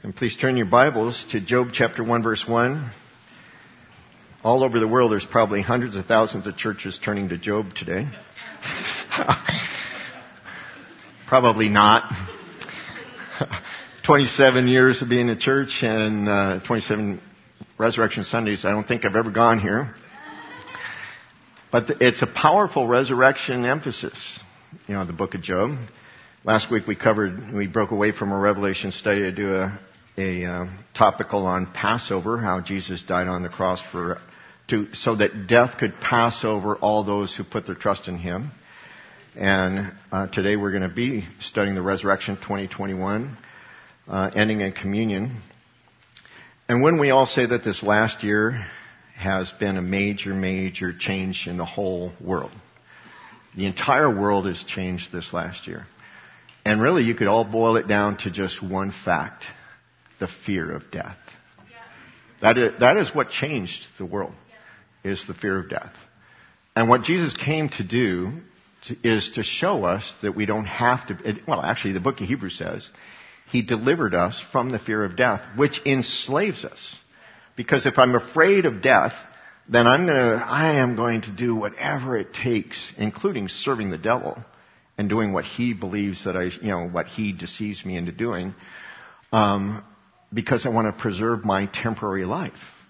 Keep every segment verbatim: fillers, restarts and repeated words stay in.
And please turn your Bibles to Job chapter one, verse one. All over the world, there's probably hundreds of thousands of churches turning to Job today. Probably not. twenty-seven years of being a church and uh, twenty-seven Resurrection Sundays. I don't think I've ever gone here. But it's a powerful resurrection emphasis, you know, the book of Job. Last week we covered, we broke away from a Revelation study to do a, a uh, topical on Passover, how Jesus died on the cross for, to, so that death could pass over all those who put their trust in Him. And uh, today we're going to be studying the resurrection twenty twenty-one, uh, ending in communion. And when we all say that this last year has been a major, major change in the whole world. The entire world has changed this last year. And really, you could all boil it down to just one fact: the fear of death. That is, that is what changed the world, is the fear of death. And what Jesus came to do to, is to show us that we don't have to, well, actually, the book of Hebrews says, He delivered us from the fear of death, which enslaves us. Because if I'm afraid of death, then I'm gonna, I am going to do whatever it takes, including serving the devil and doing what he believes that I, you know, what he deceives me into doing, um, because I want to preserve my temporary life.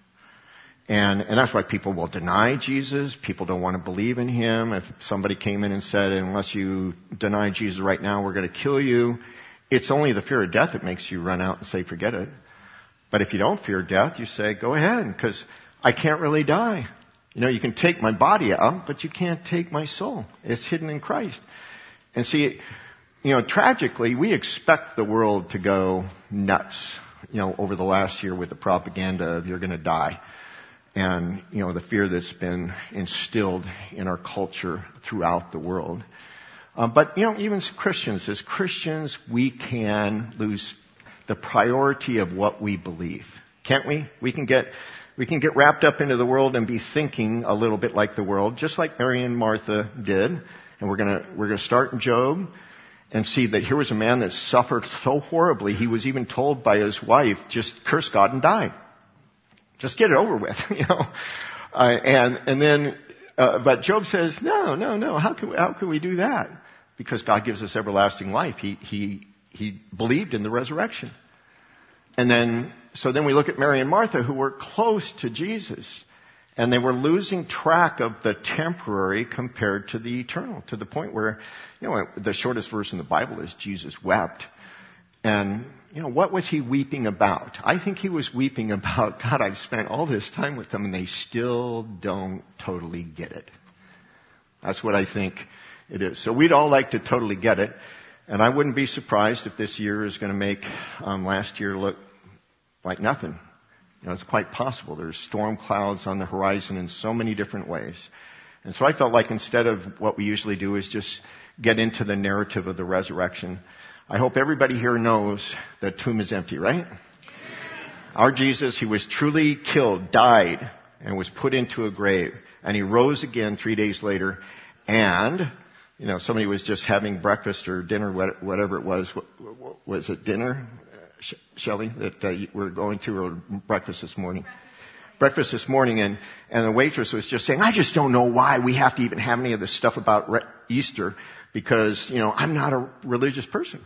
And, and that's why people will deny Jesus. People don't want to believe in Him. If somebody came in and said, unless you deny Jesus right now, we're going to kill you, it's only the fear of death that makes you run out and say, forget it. But if you don't fear death, you say, go ahead, because I can't really die. You know, you can take my body out, but you can't take my soul. It's hidden in Christ. And see, you know, tragically, we expect the world to go nuts, you know, over the last year with the propaganda of you're going to die. And, you know, the fear that's been instilled in our culture throughout the world. Uh, but, you know, even as Christians, as Christians, we can lose the priority of what we believe. Can't we? We can get, we can get wrapped up into the world and be thinking a little bit like the world, just like Mary and Martha did. And we're gonna, we're gonna start in Job and see that here was a man that suffered so horribly, he was even told by his wife, just curse God and die. Just get it over with, you know. Uh, and, and then, uh, but Job says, no, no, no, how can, how can we do that? Because God gives us everlasting life. He, he, He believed in the resurrection. And then, so then we look at Mary and Martha, who were close to Jesus. And they were losing track of the temporary compared to the eternal, to the point where, you know, the shortest verse in the Bible is Jesus wept. And, you know, what was He weeping about? I think He was weeping about, God, I've spent all this time with them and they still don't totally get it. That's what I think it is. So we'd all like to totally get it. And I wouldn't be surprised if this year is going to make um, last year look like nothing. You know, it's quite possible. There's storm clouds on the horizon in so many different ways. And so I felt like instead of what we usually do is just get into the narrative of the resurrection. I hope everybody here knows the tomb is empty, right? Our Jesus, He was truly killed, died, and was put into a grave. And He rose again three days later. And you know, somebody was just having breakfast or dinner, whatever it was. Was it dinner, Shelley, that uh, we're going to, or breakfast this morning? Breakfast this morning, and, and the waitress was just saying, I just don't know why we have to even have any of this stuff about re- Easter, because, you know, I'm not a religious person.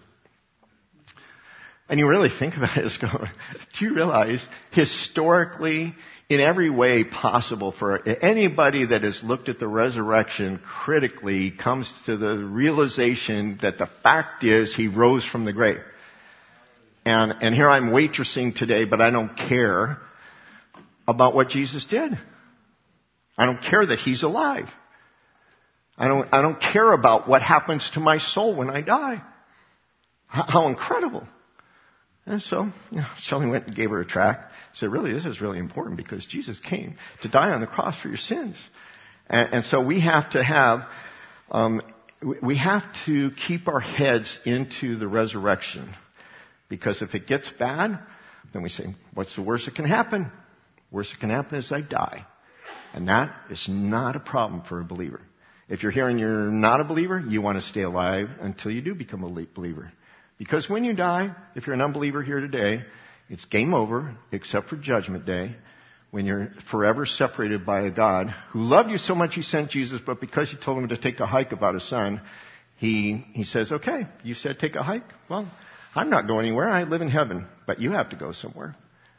And you really think about it as going, do you realize historically, in every way possible, for anybody that has looked at the resurrection critically comes to the realization that the fact is He rose from the grave. And, and here I'm waitressing today, but I don't care about what Jesus did. I don't care that He's alive. I don't, I don't care about what happens to my soul when I die. How, how incredible. And so, you know, Shelley went and gave her a tract. Said, really, this is really important because Jesus came to die on the cross for your sins. And, and so we have to have, um, we have to keep our heads into the resurrection. Because if it gets bad, then we say, what's the worst that can happen? Worst that can happen is I die. And that is not a problem for a believer. If you're here and you're not a believer, you want to stay alive until you do become a believer. Because when you die, if you're an unbeliever here today, It's game over, except for Judgment Day, when you're forever separated by a God who loved you so much he sent Jesus, but because you told him to take a hike about his son, he, he says, okay, you said take a hike? Well, I'm not going anywhere. I live in heaven, but you have to go somewhere.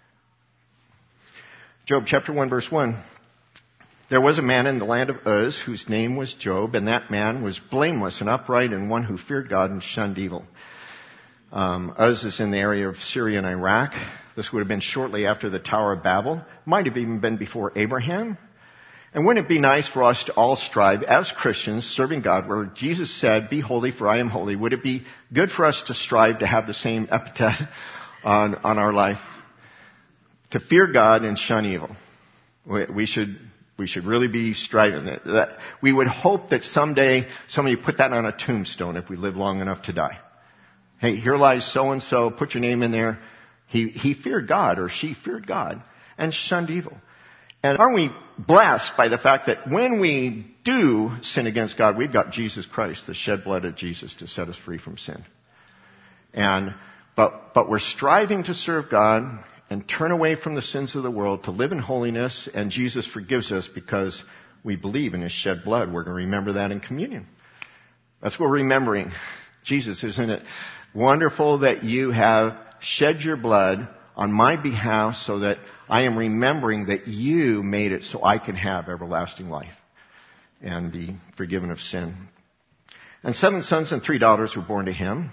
Job chapter one, verse one. There was a man in the land of Uz whose name was Job, and that man was blameless and upright and one who feared God and shunned evil. Um, Uz is in the area of Syria and Iraq. This would have been shortly after the Tower of Babel. Might have even been before Abraham. And wouldn't it be nice for us to all strive as Christians serving God, where Jesus said, be holy for I am holy? Would it be good for us to strive to have the same epithet on, on our life? To fear God and shun evil. We should, we should really be striving. That we would hope that someday somebody put that on a tombstone if we live long enough to die. Hey, here lies so-and-so, put your name in there. He, he feared God, or she feared God, and shunned evil. And aren't we blessed by the fact that when we do sin against God, we've got Jesus Christ, the shed blood of Jesus, to set us free from sin. And, but, but we're striving to serve God and turn away from the sins of the world, to live in holiness, and Jesus forgives us because we believe in his shed blood. We're going to remember that in communion. That's what we're remembering. Jesus, isn't it wonderful that you have shed your blood on my behalf so that I am remembering that you made it so I can have everlasting life and be forgiven of sin. And seven sons and three daughters were born to him.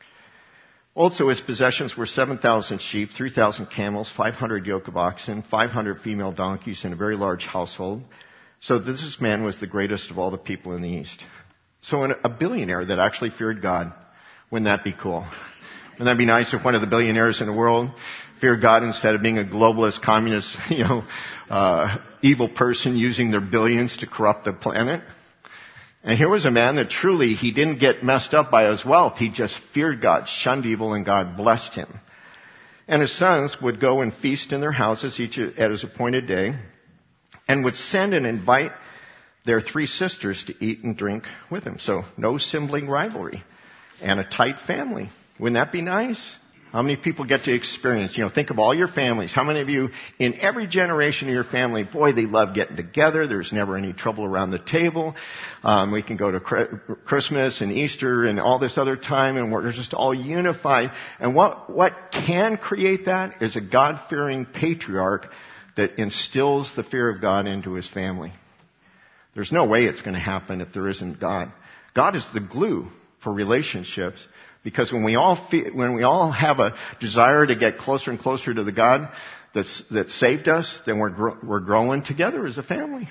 Also his possessions were seven thousand sheep, three thousand camels, five hundred yoke of oxen, five hundred female donkeys, and a very large household. So this man was the greatest of all the people in the East. So a billionaire that actually feared God. Wouldn't that be cool? Wouldn't that be nice if one of the billionaires in the world feared God instead of being a globalist, communist, you know, uh, evil person using their billions to corrupt the planet? And here was a man that truly, he didn't get messed up by his wealth. He just feared God, shunned evil, and God blessed him. And his sons would go and feast in their houses each at his appointed day, and would send and invite their three sisters to eat and drink with him. So no sibling rivalry. And a tight family. Wouldn't that be nice? How many people get to experience, you know, think of all your families. How many of you, in every generation of your family, boy, they love getting together. There's never any trouble around the table. Um, we can go to Christmas and Easter and all this other time, and we're just all unified. And what, what can create that is a God-fearing patriarch that instills the fear of God into his family. There's no way it's going to happen if there isn't God. God is the glue for relationships, because when we all feel, when we all have a desire to get closer and closer to the God that's that saved us, then we're gro- we're growing together as a family.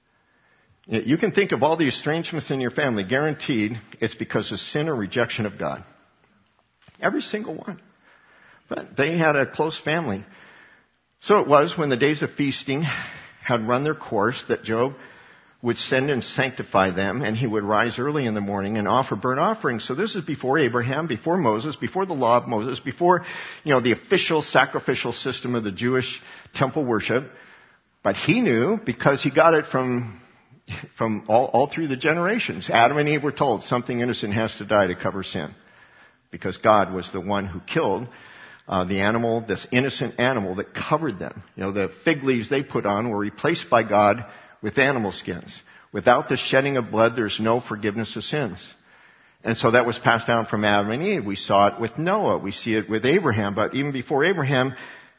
You can think of all the estrangements in your family. Guaranteed, it's because of sin or rejection of God. Every single one. But they had a close family. So it was when the days of feasting had run their course that Job would send and sanctify them, and he would rise early in the morning and offer burnt offerings. So this is before Abraham, before Moses, before the law of Moses, before, you know, the official sacrificial system of the Jewish temple worship. But he knew, because he got it from, from all, all through the generations. Adam and Eve were told something innocent has to die to cover sin. Because God was the one who killed uh, the animal, this innocent animal that covered them. You know, the fig leaves they put on were replaced by God with animal skins. Without the shedding of blood, there's no forgiveness of sins. And so that was passed down from Adam and Eve. We saw it with Noah. We see it with Abraham. But even before Abraham,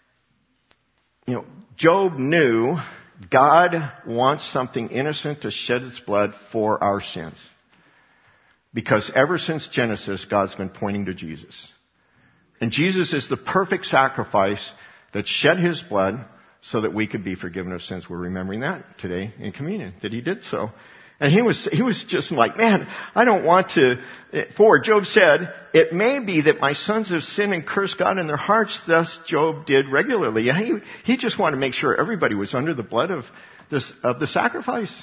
you know, Job knew God wants something innocent to shed its blood for our sins. Because ever since Genesis, God's been pointing to Jesus. And Jesus is the perfect sacrifice that shed his blood so that we could be forgiven of sins. We're remembering that today in communion, that he did so. And he was, he was just like, man, I don't want to, for Job said, it may be that my sons have sinned and cursed God in their hearts. Thus Job did regularly. He, he just wanted to make sure everybody was under the blood of this, of the sacrifice.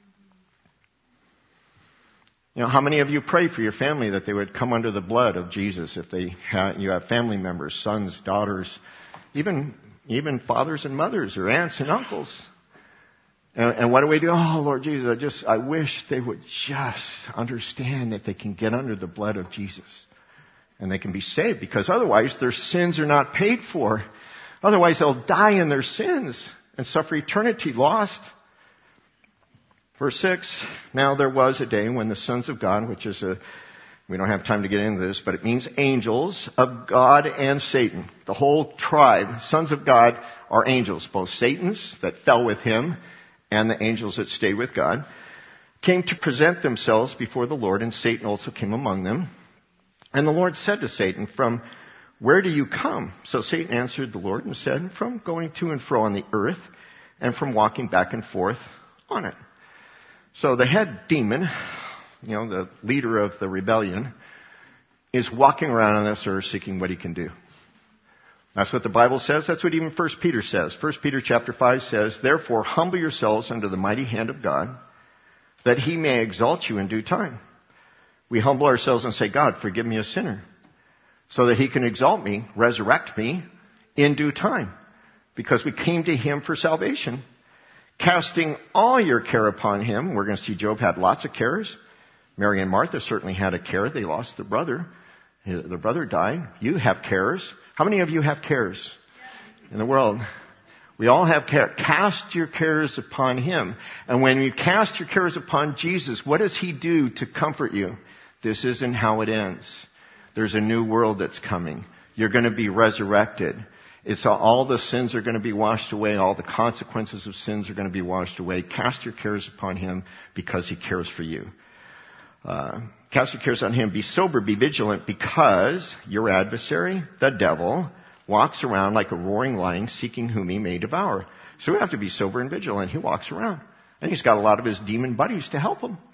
You know, how many of you pray for your family that they would come under the blood of Jesus if they have, you have family members, sons, daughters, even Even fathers and mothers or aunts and uncles. And, and what do we do? Oh, Lord Jesus, I just, I wish they would just understand that they can get under the blood of Jesus and they can be saved, because otherwise their sins are not paid for. Otherwise they'll die in their sins and suffer eternity lost. Verse six, now there was a day when the sons of God, which is a, we don't have time to get into this, but it means angels of God and Satan. The whole tribe, sons of God, are angels, both Satan's that fell with him and the angels that stayed with God, came to present themselves before the Lord, and Satan also came among them. And the Lord said to Satan, from where do you come? So Satan answered the Lord and said, from going to and fro on the earth and from walking back and forth on it. So the head demon, you know, the leader of the rebellion, is walking around on this earth seeking what he can do. That's what the Bible says. That's what even First Peter says. First Peter chapter five says, therefore humble yourselves under the mighty hand of God, that he may exalt you in due time. We humble ourselves and say, God, forgive me a sinner, so that he can exalt me, resurrect me in due time, because we came to him for salvation. Casting all your care upon him. We're going to see Job had lots of cares. Mary and Martha certainly had a care. They lost their brother. Their brother died. You have cares. How many of you have cares in the world? We all have care. Cast your cares upon him. And when you cast your cares upon Jesus, what does he do to comfort you? This isn't how it ends. There's a new world that's coming. You're going to be resurrected. It's all, all the sins are going to be washed away. All the consequences of sins are going to be washed away. Cast your cares upon him because he cares for you. Uh, cast your cares on him. Be sober, be vigilant, because your adversary, the devil, walks around like a roaring lion seeking whom he may devour. So we have to be sober and vigilant. He walks around. And he's got a lot of his demon buddies to help him.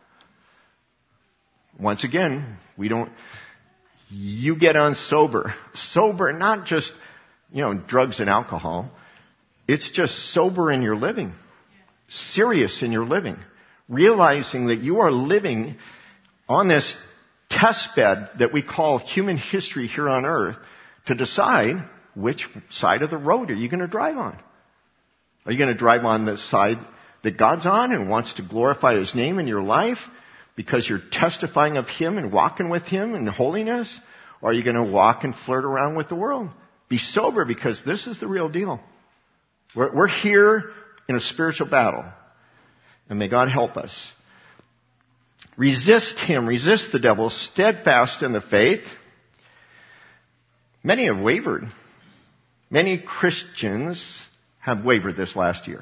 Once again, we don't, you get on sober. Sober, not just, you know, drugs and alcohol. It's just sober in your living. Serious in your living. Realizing that you are living on this test bed that we call human history here on earth to decide which side of the road are you going to drive on. Are you going to drive on the side that God's on and wants to glorify his name in your life because you're testifying of him and walking with him in holiness? Or are you going to walk and flirt around with the world? Be sober, because this is the real deal. We're, we're here in a spiritual battle. And may God help us. Resist him, resist the devil, steadfast in the faith. Many have wavered. Many Christians have wavered this last year.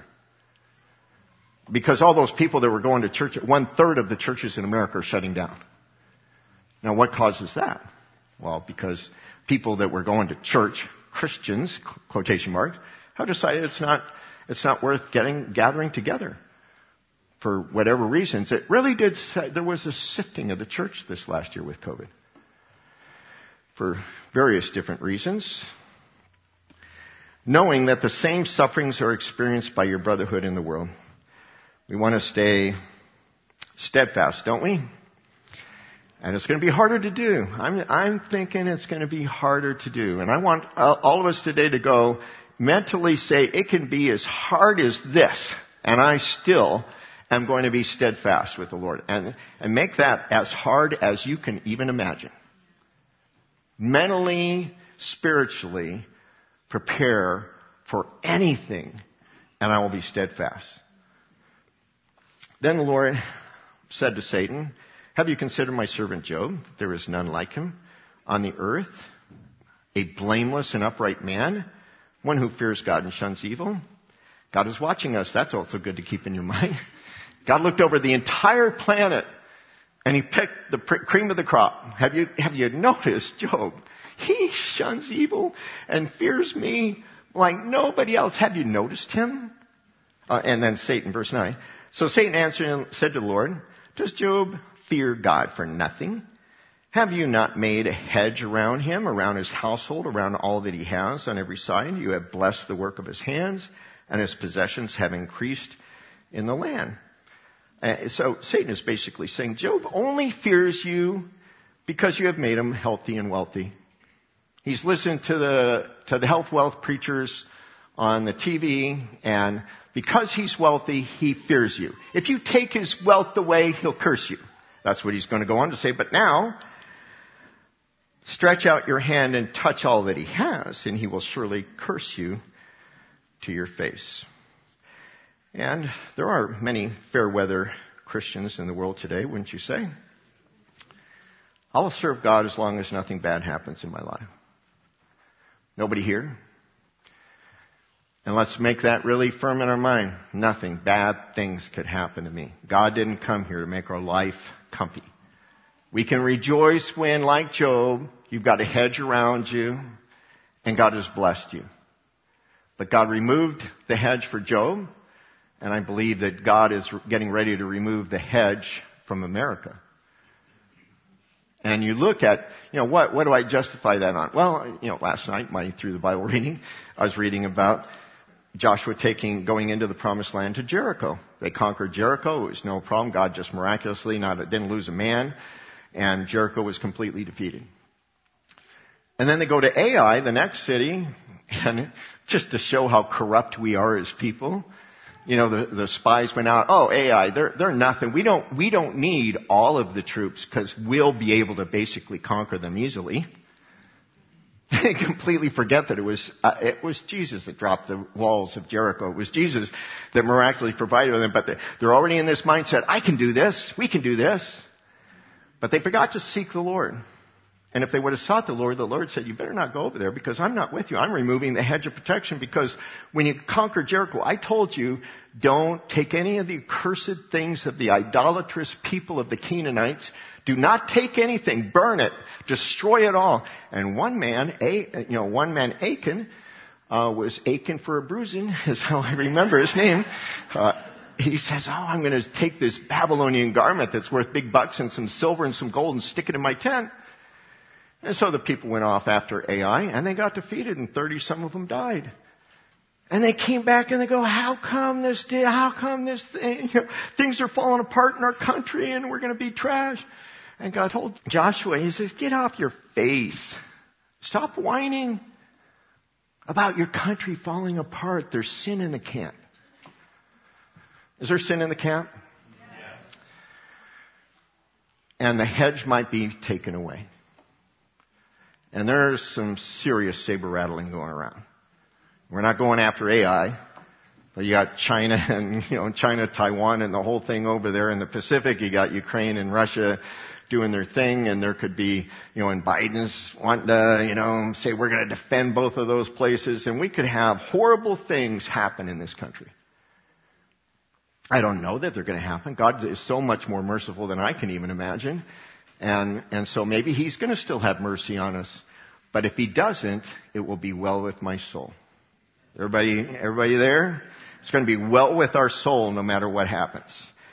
Because all those people that were going to church, one third of the churches in America are shutting down. Now what causes that? Well, because people that were going to church, Christians, quotation marks, have decided it's not, it's not worth getting, gathering together. For whatever reasons, it really did say, there was a sifting of the church this last year with COVID. For various different reasons. Knowing that the same sufferings are experienced by your brotherhood in the world. We want to stay steadfast, don't we? And it's going to be harder to do. I'm, I'm thinking it's going to be harder to do. And I want all of us today to go mentally say, it can be as hard as this, and I still am going to be steadfast with the Lord. And, and make that as hard as you can even imagine. Mentally, spiritually, prepare for anything, and I will be steadfast. Then the Lord said to Satan, have you considered my servant Job? There is none like him on the earth, a blameless and upright man, one who fears God and shuns evil. God is watching us. That's also good to keep in your mind. God looked over the entire planet and he picked the cream of the crop. Have you, have you noticed Job? He shuns evil and fears me like nobody else. Have you noticed him? Uh, and then Satan, verse nine. So Satan answered and said to the Lord, does Job fear God for nothing? Have you not made a hedge around him, around his household, around all that he has on every side? You have blessed the work of his hands, and his possessions have increased in the land. Uh, so Satan is basically saying, Job only fears you because you have made him healthy and wealthy. He's listened to the to the health wealth preachers on the T V, and because he's wealthy, he fears you. If you take his wealth away, he'll curse you. That's what he's going to go on to say. But now, Stretch out your hand and touch all that he has, and he will surely curse you to your face. And there are many fair weather Christians in the world today, wouldn't you say? I will serve God as long as nothing bad happens in my life. Nobody here? And let's make that really firm in our mind. Nothing bad things could happen to me. God didn't come here to make our life comfy. We can rejoice when, like Job, you've got a hedge around you and God has blessed you. But God removed the hedge for Job, and I believe that God is getting ready to remove the hedge from America. And you look at, you know, what, what do I justify that on? Well, you know, last night, my, through the Bible reading, I was reading about Joshua taking, going into the promised land to Jericho. They conquered Jericho. It was no problem. God just miraculously not, didn't lose a man. And Jericho was completely defeated. And then they go to Ai, the next city, and just to show how corrupt we are as people, you know, the, the spies went out, oh, Ai, they're, they're nothing. We don't, we don't need all of the troops because we'll be able to basically conquer them easily. They completely forget that it was, uh, it was Jesus that dropped the walls of Jericho. It was Jesus that miraculously provided for them, but they, they're already in this mindset, I can do this, we can do this. But they forgot to seek the Lord. And if they would have sought the Lord, the Lord said, you better not go over there because I'm not with you. I'm removing the hedge of protection because when you conquer Jericho, I told you, don't take any of the accursed things of the idolatrous people of the Canaanites. Do not take anything. Burn it. Destroy it all. And one man, you know, one man, Achan, uh, was aching for a bruising, is how I remember his name. Uh, he says, oh, I'm going to take this Babylonian garment that's worth big bucks and some silver and some gold and stick it in my tent. And so the people went off after Ai, and they got defeated, and thirty some of them died. And they came back and they go, how come this did, how come this thing, you know, things are falling apart in our country and we're going to be trash? And God told Joshua, he says, get off your face. Stop whining about your country falling apart. There's sin in the camp. Is there sin in the camp? Yes. And the hedge might be taken away. And there's some serious saber rattling going around. We're not going after Ai, but you got China and, you know, China, Taiwan, and the whole thing over there in the Pacific. You got Ukraine and Russia doing their thing, and there could be, you know, and Biden's wanting to, you know, say we're going to defend both of those places, and we could have horrible things happen in this country. I don't know that they're going to happen. God is so much more merciful than I can even imagine. And, and so maybe he's going to still have mercy on us. But if he doesn't, it will be well with my soul. Everybody, everybody there? It's going to be well with our soul no matter what happens.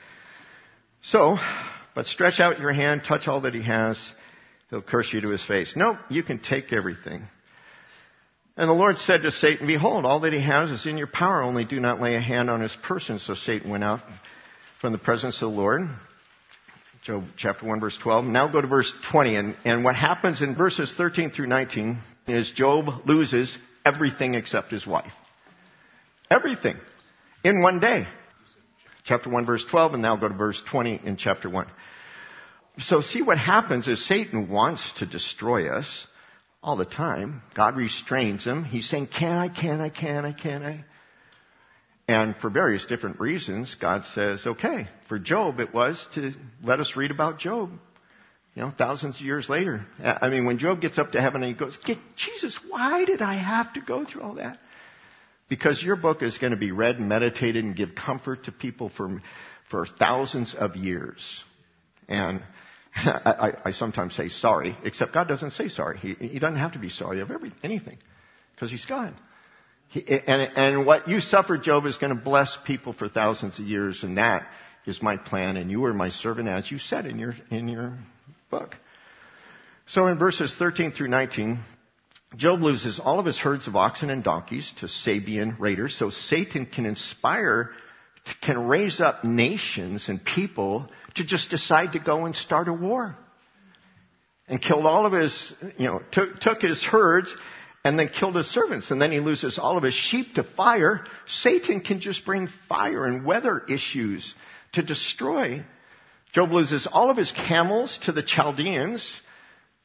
So, but stretch out your hand, touch all that he has. He'll curse you to his face. No, you can take everything. And the Lord said to Satan, behold, all that he has is in your power, only do not lay a hand on his person. So Satan went out from the presence of the Lord. Job chapter one, verse twelve. Now go to verse twenty. And, and what happens in verses thirteen through nineteen is Job loses everything except his wife. Everything. In one day. Chapter one, verse twelve, and now go to verse twenty in chapter one. So see what happens is Satan wants to destroy us all the time. God restrains him. He's saying, can I, can I, can I, can I? And for various different reasons, God says, okay. For Job, it was to let us read about Job. You know, thousands of years later. I mean, when Job gets up to heaven and he goes, Jesus, why did I have to go through all that? Because your book is going to be read and meditated and give comfort to people for, for thousands of years. And I, I, I sometimes say sorry, except God doesn't say sorry. He, he doesn't have to be sorry of every, anything because he's God. He, and, and what you suffered, Job, is going to bless people for thousands of years, and that is my plan, and you are my servant, as you said in your in your book. So in verses thirteen through nineteen, Job loses all of his herds of oxen and donkeys to Sabean raiders, so Satan can inspire, can raise up nations and people to just decide to go and start a war. And killed all of his, you know, took, took his herds and then killed his servants. And then he loses all of his sheep to fire. Satan can just bring fire and weather issues to destroy. Job loses all of his camels to the Chaldeans.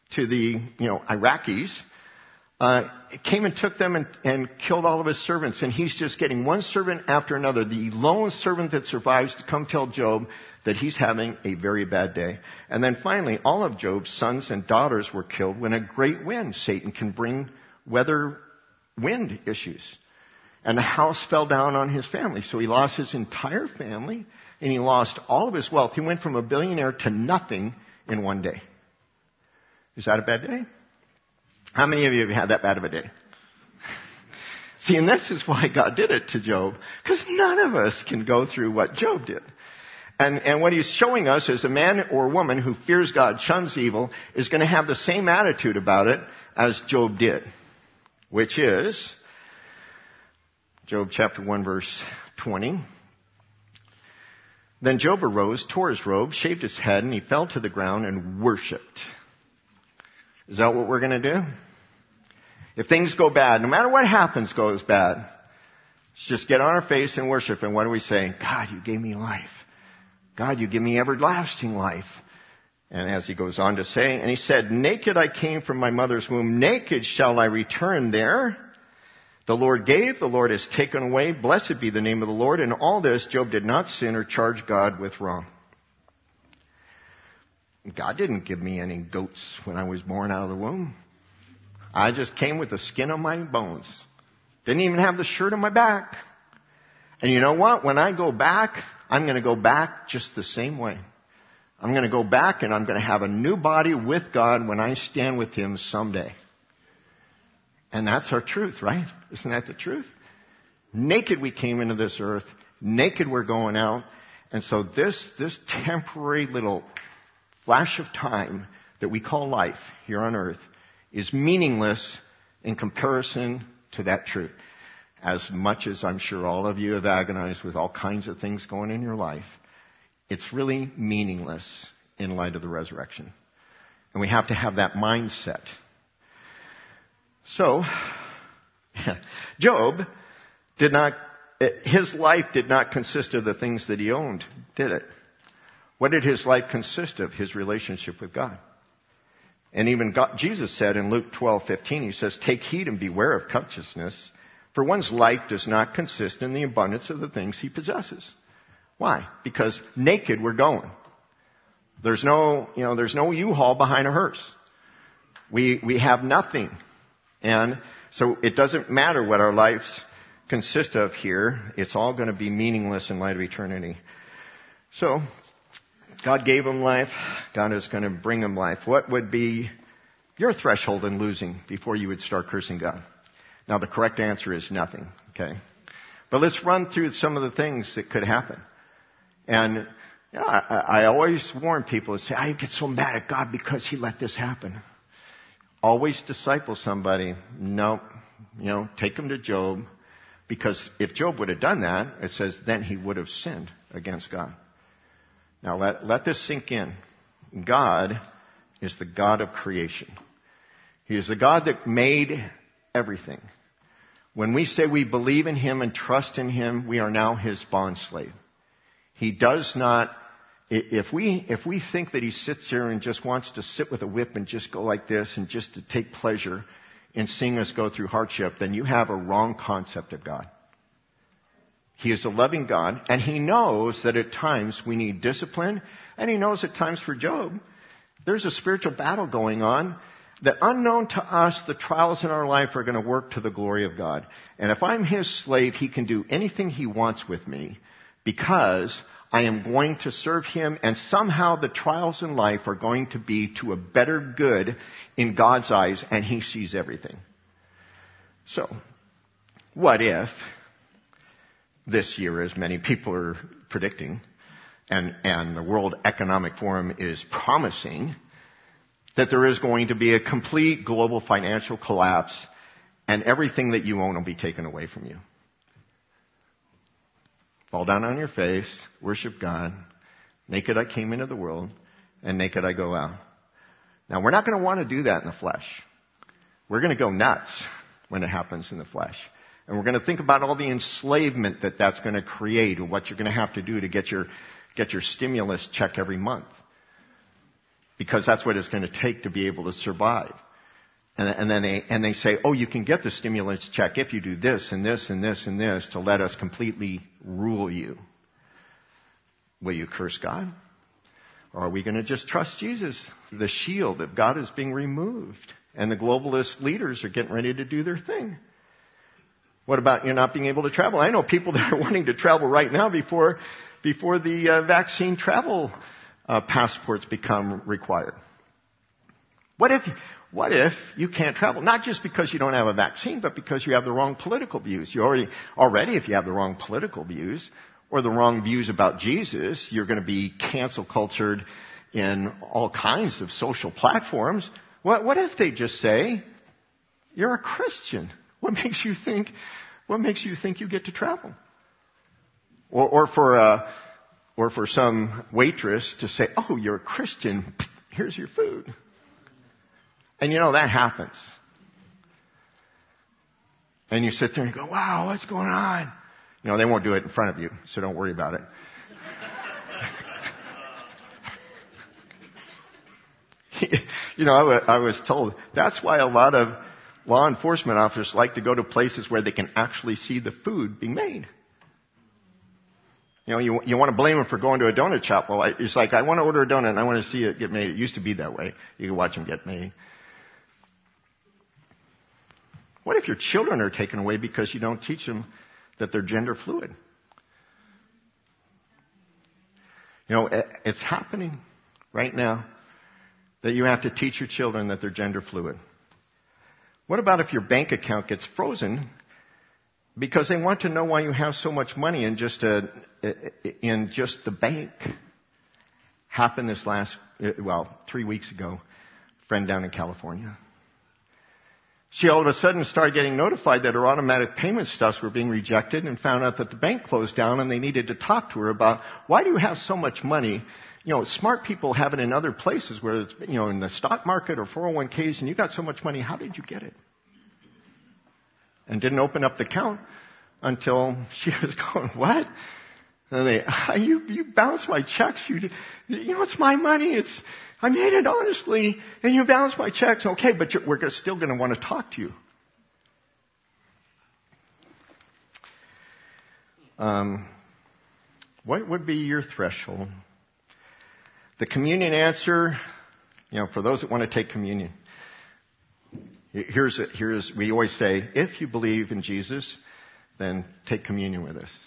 to the, you know, Iraqis, uh, came and took them and, and killed all of his servants. And he's just getting one servant after another. The lone servant that survives to come tell Job that he's having a very bad day. And then finally, all of Job's sons and daughters were killed when a great wind, Satan can bring weather wind issues. And the house fell down on his family. So he lost his entire family and he lost all of his wealth. He went from a billionaire to nothing in one day. Is that a bad day? How many of you have had that bad of a day? See, and this is why God did it to Job, because none of us can go through what Job did. And, and what he's showing us is a man or woman who fears God, shuns evil, is going to have the same attitude about it as Job did, which is Job chapter one, verse twenty. Then Job arose, tore his robe, shaved his head, and he fell to the ground and worshipped. Is that what we're going to do? If things go bad, no matter what happens goes bad, let's just get on our face and worship. And what do we say? God, you gave me life. God, you give me everlasting life. And as he goes on to say, and he said, naked I came from my mother's womb, naked shall I return there. The Lord gave, the Lord has taken away. Blessed be the name of the Lord. In all this, Job did not sin or charge God with wrong. God didn't give me any goats when I was born out of the womb. I just came with the skin on my bones. Didn't even have the shirt on my back. And you know what? When I go back, I'm going to go back just the same way. I'm going to go back and I'm going to have a new body with God when I stand with Him someday. And that's our truth, right? Isn't that the truth? Naked we came into this earth. Naked we're going out. And so this, this temporary little flash of time that we call life here on earth is meaningless in comparison to that truth. As much as I'm sure all of you have agonized with all kinds of things going in your life, it's really meaningless in light of the resurrection. And we have to have that mindset. So, Job did not, his life did not consist of the things that he owned, did it? What did his life consist of? His relationship with God. And even God, Jesus said in Luke twelve fifteen, he says, take heed and beware of covetousness, for one's life does not consist in the abundance of the things he possesses. Why? Because naked we're going. There's no, you know, there's no U-Haul behind a hearse. We, we have nothing. And so it doesn't matter what our lives consist of here. It's all going to be meaningless in light of eternity. So, God gave him life. God is going to bring him life. What would be your threshold in losing before you would start cursing God? Now, the correct answer is nothing, okay? But let's run through some of the things that could happen. And you know, I, I always warn people to say, I get so mad at God because He let this happen. Always disciple somebody. No, you know, take them to Job. Because if Job would have done that, it says then he would have sinned against God. Now let, let this sink in. God is the God of creation. He is the God that made everything. When we say we believe in Him and trust in Him, we are now His bond slave. He does not, if we, if we think that He sits there and just wants to sit with a whip and just go like this and just to take pleasure in seeing us go through hardship, then you have a wrong concept of God. He is a loving God, and He knows that at times we need discipline, and He knows at times for Job, there's a spiritual battle going on that unknown to us, the trials in our life are going to work to the glory of God. And if I'm His slave, He can do anything He wants with me because I am going to serve Him, and somehow the trials in life are going to be to a better good in God's eyes, and He sees everything. So, what if this year, as many people are predicting, and, and the World Economic Forum is promising, that there is going to be a complete global financial collapse, and everything that you own will be taken away from you? Fall down on your face, worship God. Naked I came into the world, and naked I go out. Now, we're not going to want to do that in the flesh. We're going to go nuts when it happens in the flesh. And we're going to think about all the enslavement that that's going to create, or what you're going to have to do to get your, get your stimulus check every month. because that's what it's going to take to be able to survive. And, and then they, and they say, oh, you can get the stimulus check if you do this and this and this and this to let us completely rule you. Will you curse God? Or are we going to just trust Jesus? The shield of God is being removed, and the globalist leaders are getting ready to do their thing. What about you not being able to travel? I know people that are wanting to travel right now before, before the uh, vaccine travel uh, passports become required. What if, what if you can't travel? Not just because you don't have a vaccine, but because you have the wrong political views. You already, already if you have the wrong political views, or the wrong views about Jesus, you're going to be cancel cultured in all kinds of social platforms. What, what if they just say, you're a Christian? What makes you think, what makes you think you get to travel? Or, or for a, or for some waitress to say, oh, you're a Christian, here's your food. And you know, that happens. And you sit there and go, wow, what's going on? You know, they won't do it in front of you, so don't worry about it. You know, I, w- I was told that's why a lot of law enforcement officers like to go to places where they can actually see the food being made. You know, you, you want to blame them for going to a donut shop. Well, it's like, I want to order a donut and I want to see it get made. It used to be that way. You can watch them get made. What if your children are taken away because you don't teach them that they're gender fluid? You know, it's happening right now that you have to teach your children that they're gender fluid. What about if your bank account gets frozen because they want to know why you have so much money in just a, in just the bank? Happened this last, well, three weeks ago, friend down in California. She all of a sudden started getting notified that her automatic payment stuffs were being rejected and found out that the bank closed down and they needed to talk to her about, why do you have so much money? You know, smart people have it in other places where it's, you know, in the stock market or four oh one k's and you got so much money. How did you get it? And didn't open up the account until she was going, what? And they, you, you bounced my checks. You, you know, it's my money. It's, I made it honestly, and you bounced my checks. Okay, but you're, we're still going to want to talk to you. Um, what would be your threshold? The communion answer, you know, for those that want to take communion. Here's, here's, we always say, if you believe in Jesus, then take communion with us.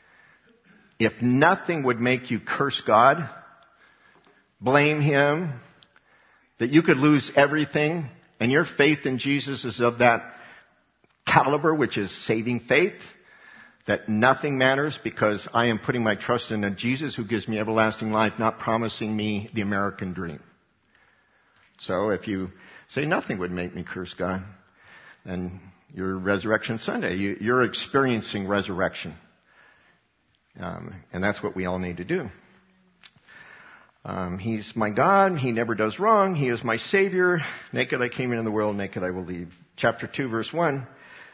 If nothing would make you curse God, blame Him, that you could lose everything, and your faith in Jesus is of that caliber, which is saving faith, that nothing matters because I am putting my trust in a Jesus who gives me everlasting life, not promising me the American dream. So if you say nothing would make me curse God, then you're Resurrection Sunday. You, you're experiencing resurrection. Um, and that's what we all need to do. Um, he's my God. He never does wrong. He is my Savior. Naked I came into the world. Naked I will leave. Chapter two, verse one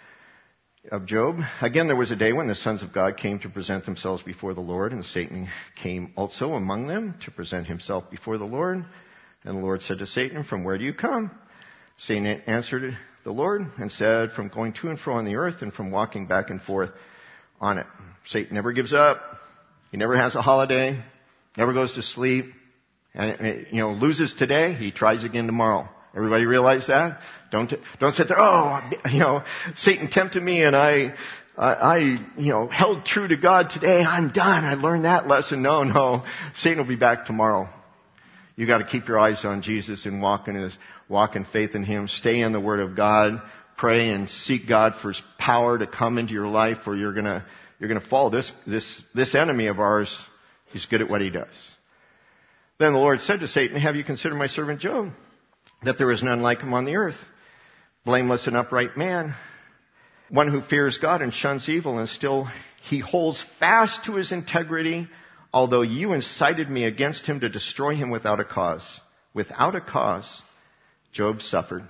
of Job. Again, there was a day when the sons of God came to present themselves before the Lord, and Satan came also among them to present himself before the Lord. And the Lord said to Satan, from where do you come? Satan answered the Lord and said, from going to and fro on the earth and from walking back and forth on it. Satan never gives up. He never has a holiday. Never goes to sleep. And, you know, loses today, he tries again tomorrow. Everybody realize that? Don't, don't sit there, oh, you know, Satan tempted me and I, I, I, you know, held true to God today. I'm done. I learned that lesson. No, no. Satan will be back tomorrow. You got to keep your eyes on Jesus and walk in His, walk in faith in Him. Stay in the Word of God. Pray and seek God for His power to come into your life, or you're gonna, you're gonna fall. This, this, this enemy of ours, he's good at what he does. Then the Lord said to Satan, have you considered my servant Job, that there is none like him on the earth, blameless and upright man, one who fears God and shuns evil, and still he holds fast to his integrity, although you incited me against him to destroy him without a cause. Without a cause, Job suffered.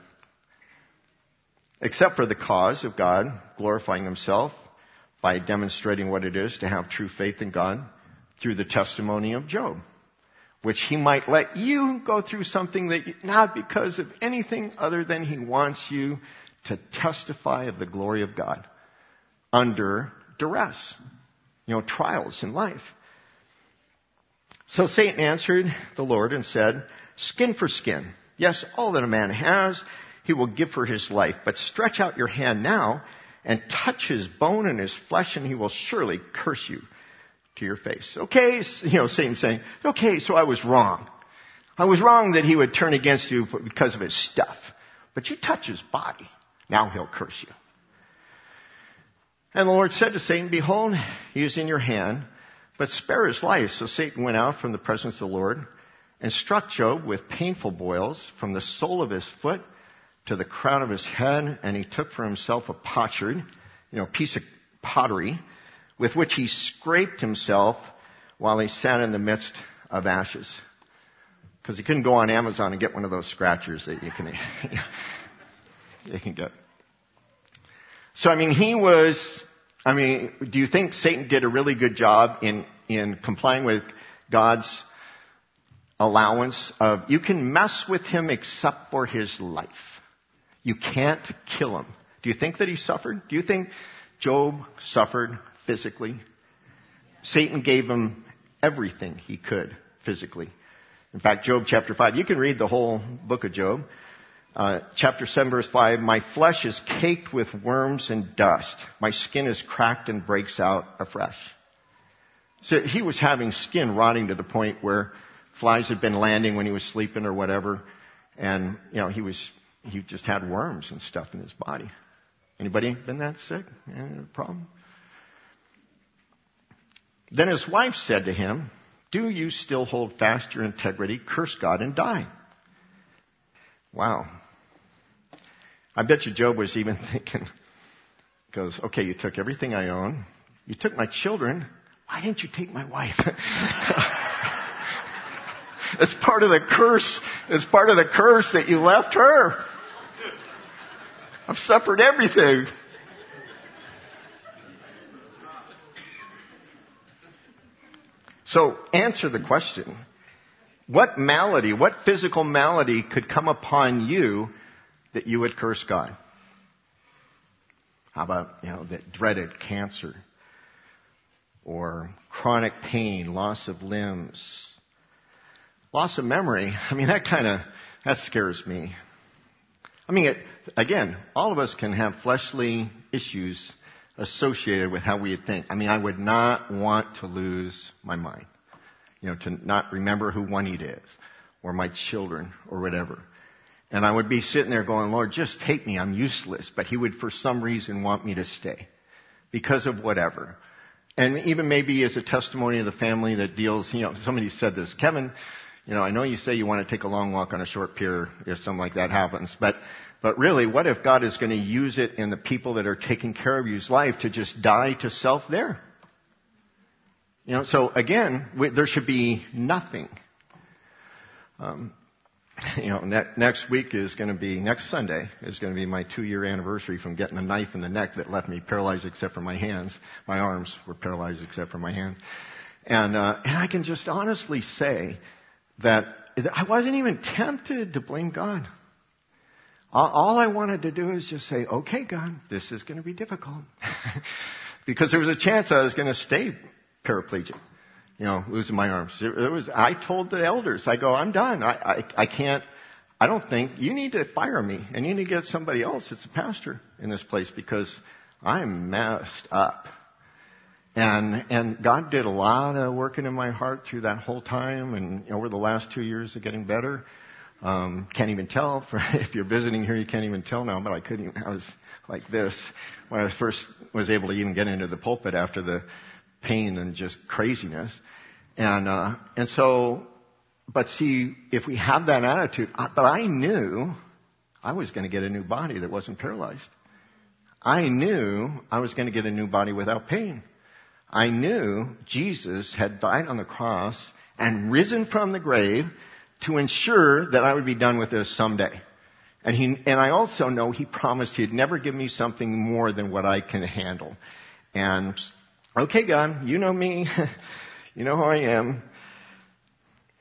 Except for the cause of God glorifying Himself by demonstrating what it is to have true faith in God through the testimony of Job. which he might let you go through something that you, not because of anything other than he wants you to testify of the glory of God under duress, you know, trials in life. So Satan answered the Lord and said, skin for skin. Yes, all that a man has, he will give for his life. But stretch out your hand now and touch his bone and his flesh, and he will surely curse you to your face. Okay, you know, Satan's saying, okay, so I was wrong. I was wrong that he would turn against you because of his stuff. But you touch his body. Now he'll curse you. And the Lord said to Satan, behold, he is in your hand, but spare his life. So Satan went out from the presence of the Lord and struck Job with painful boils from the sole of his foot to the crown of his head. And he took for himself a potsherd, you know, piece of pottery, with which he scraped himself while he sat in the midst of ashes. Because he couldn't go on Amazon and get one of those scratchers that you can, you can get. So, I mean, he was, I mean, do you think Satan did a really good job in, in complying with God's allowance of, you can mess with him except for his life. You can't kill him. Do you think that he suffered? Do you think Job suffered physically? Satan gave him everything he could physically. In fact, Job chapter five, you can read the whole book of Job. Uh, chapter seven, verse five, my flesh is caked with worms and dust. My skin is cracked and breaks out afresh. So he was having skin rotting to the point where flies had been landing when he was sleeping or whatever. And, you know, he was, he just had worms and stuff in his body. Anybody been that sick? Any problem? Then his wife said to him, do you still hold fast your integrity? Curse God and die. Wow. I bet you Job was even thinking, goes, okay, you took everything I own. You took my children. Why didn't you take my wife? It's part of the curse. It's part of the curse that you left her. I've suffered everything. So answer the question. What malady, what physical malady could come upon you that you would curse God? How about, you know, that dreaded cancer or chronic pain, loss of limbs, loss of memory? I mean, that kind of, that scares me. I mean, it, again, all of us can have fleshly issues associated with how we think. I mean, I would not want to lose my mind. You know, to not remember who Juanita is, or my children, or whatever. And I would be sitting there going, Lord, just take me, I'm useless. But he would for some reason want me to stay. Because of whatever. And even maybe as a testimony of the family that deals, you know, somebody said this, Kevin, you know, I know you say you want to take a long walk on a short pier if something like that happens, but, but really, what if God is going to use it in the people that are taking care of you's life to just die to self there? You know, so again, we, there should be nothing. Um, you know, ne- next week is going to be, next Sunday is going to be my two-year anniversary from getting a knife in the neck that left me paralyzed except for my hands. My arms were paralyzed except for my hands. And, uh, and I can just honestly say that I wasn't even tempted to blame God. All, all I wanted to do is just say, okay, God, this is going to be difficult. Because there was a chance I was going to stay paraplegic, you know, losing my arms. It, it was, I told the elders, I go, I'm done. I, I, I can't, I don't think, you need to fire me and you need to get somebody else that's a pastor in this place because I'm messed up. And, and God did a lot of working in my heart through that whole time and over the last two years of getting better. Um, can't even tell. For, if you're visiting here, you can't even tell now, but I couldn't, I was like this when I first was able to even get into the pulpit after the pain and just craziness. And, uh, and so, but see, if we have that attitude, but I knew I was going to get a new body that wasn't paralyzed. I knew I was going to get a new body without pain. I knew Jesus had died on the cross and risen from the grave to ensure that I would be done with this someday. And he, and I also know he promised he'd never give me something more than what I can handle. And okay, God, you know me. You know who I am.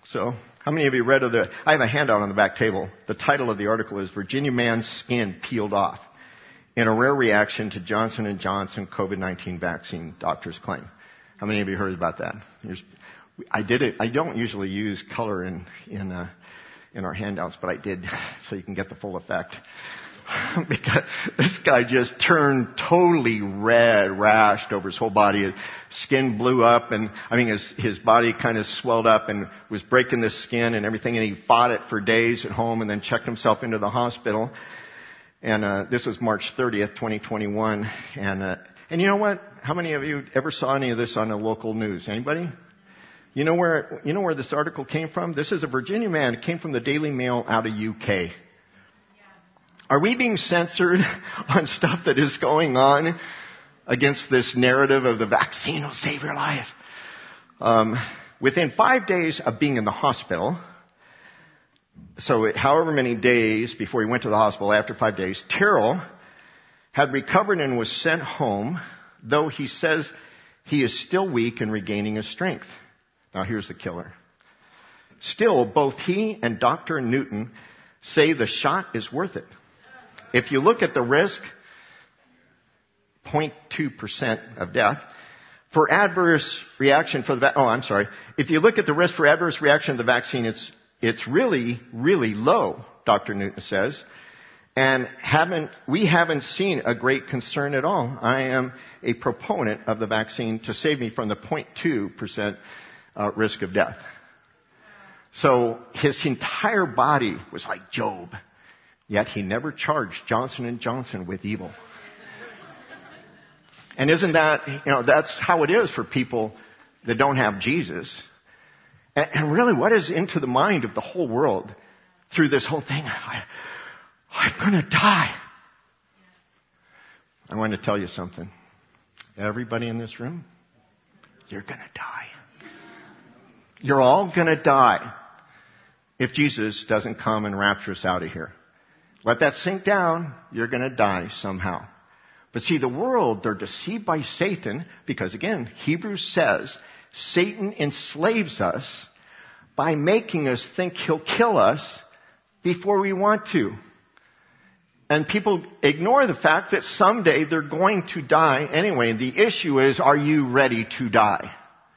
So, how many of you read of the, I have a handout on the back table. The title of the article is Virginia Man's Skin Peeled Off in a Rare Reaction to Johnson and Johnson COVID nineteen Vaccine, Doctors Claim. How many of you heard about that? Here's, I did it, I don't usually use color in, in, uh, in our handouts, but I did so you can get the full effect. Because this guy just turned totally red, rashed over his whole body. His skin blew up, and I mean his his body kind of swelled up and was breaking the skin and everything. And he fought it for days at home, and then checked himself into the hospital. And uh, this was March thirtieth, twenty twenty-one. And uh, and you know what? How many of you ever saw any of this on the local news? Anybody? You know where you know where this article came from? This is a Virginia man. It came from the Daily Mail out of U K. Are we being censored on stuff that is going on against this narrative of the vaccine will save your life? Um, within five days of being in the hospital, so however many days before he went to the hospital, after five days, Terrell had recovered and was sent home, though he says he is still weak and regaining his strength. Now here's the killer. Still, both he and Doctor Newton say the shot is worth it. If you look at the risk, zero point two percent of death. For adverse reaction for the, va- oh, I'm sorry. If you look at the risk for adverse reaction to the vaccine, it's, it's really, really low, Doctor Newton says. And haven't, we haven't seen a great concern at all. I am a proponent of the vaccine to save me from the zero point two percent uh, risk of death. So his entire body was like Job. Yet he never charged Johnson and Johnson with evil. And isn't that, you know, that's how it is for people that don't have Jesus. And, and really, what is into the mind of the whole world through this whole thing? I, I'm going to die. I want to tell you something. Everybody in this room, you're going to die. You're all going to die if Jesus doesn't come and rapture us out of here. Let that sink down. You're going to die somehow. But see, the world, they're deceived by Satan because, again, Hebrews says Satan enslaves us by making us think he'll kill us before we want to. And people ignore the fact that someday they're going to die anyway. The issue is, are you ready to die?